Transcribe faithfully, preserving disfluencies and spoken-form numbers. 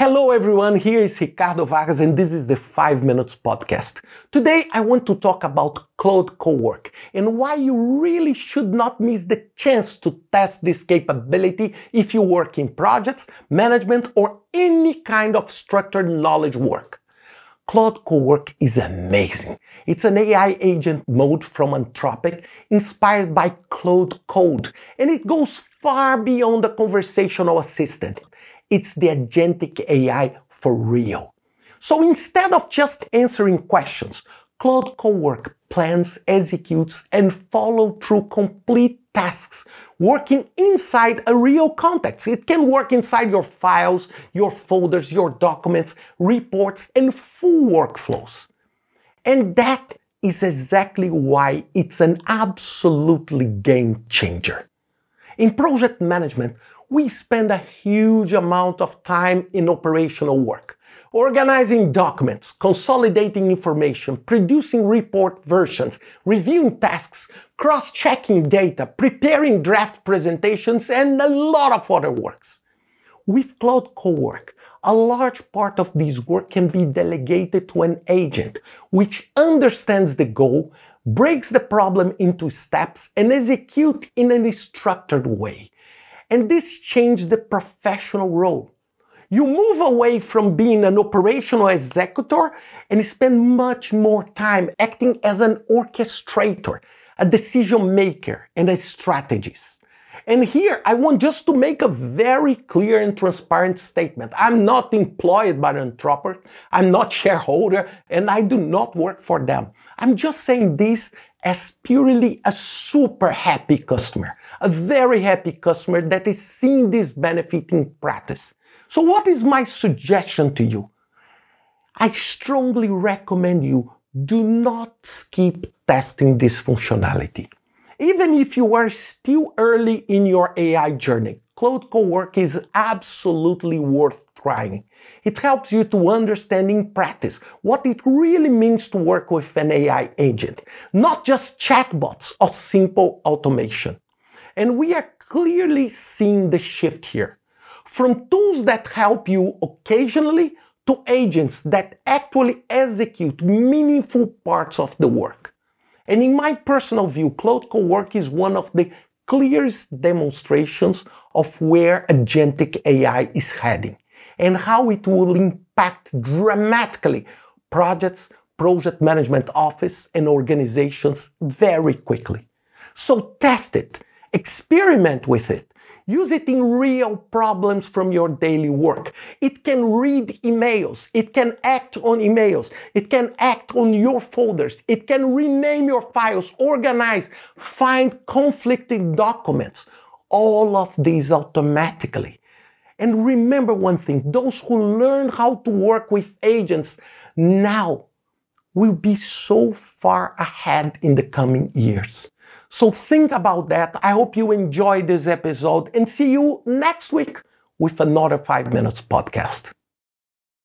Hello everyone, here is Ricardo Vargas and this is the five minutes Podcast. Today I want to talk about Claude Cowork and why you really should not miss the chance to test this capability if you work in projects, management or any kind of structured knowledge work. Claude Cowork is amazing. It's an A I agent mode from Anthropic inspired by Claude Code, and it goes far beyond the conversational assistant. It's the agentic A I for real. So instead of just answering questions, Claude Cowork plans, executes, and follows through complete tasks, working inside a real context. It can work inside your files, your folders, your documents, reports, and full workflows. And that is exactly why it's an absolutely game changer. In project management, we spend a huge amount of time in operational work, organizing documents, consolidating information, producing report versions, reviewing tasks, cross-checking data, preparing draft presentations, and a lot of other works. With Claude Cowork, a large part of this work can be delegated to an agent, which understands the goal, breaks the problem into steps, and executes in a structured way. And this changed the professional role. You move away from being an operational executor and spend much more time acting as an orchestrator, a decision maker, and a strategist. And here I want just to make a very clear and transparent statement. I'm not employed by Anthropic, I'm not shareholder, and I do not work for them. I'm just saying this as purely a super happy customer, a very happy customer that is seeing this benefit in practice. So what is my suggestion to you? I strongly recommend you do not skip testing this functionality. Even if you are still early in your A I journey, Claude Cowork is absolutely worth trying. It helps you to understand in practice what it really means to work with an A I agent, not just chatbots or simple automation. And we are clearly seeing the shift here. From tools that help you occasionally to agents that actually execute meaningful parts of the work. And in my personal view, Claude Cowork is one of the clearest demonstrations of where agentic A I is heading and how it will impact dramatically projects, project management office, and organizations very quickly. So test it, experiment with it, use it in real problems from your daily work. It can read emails, it can act on emails, it can act on your folders, it can rename your files, organize, find conflicting documents, all of these automatically. And remember one thing, those who learn how to work with agents now will be so far ahead in the coming years. So think about that. I hope you enjoyed this episode and see you next week with another five minutes Podcast.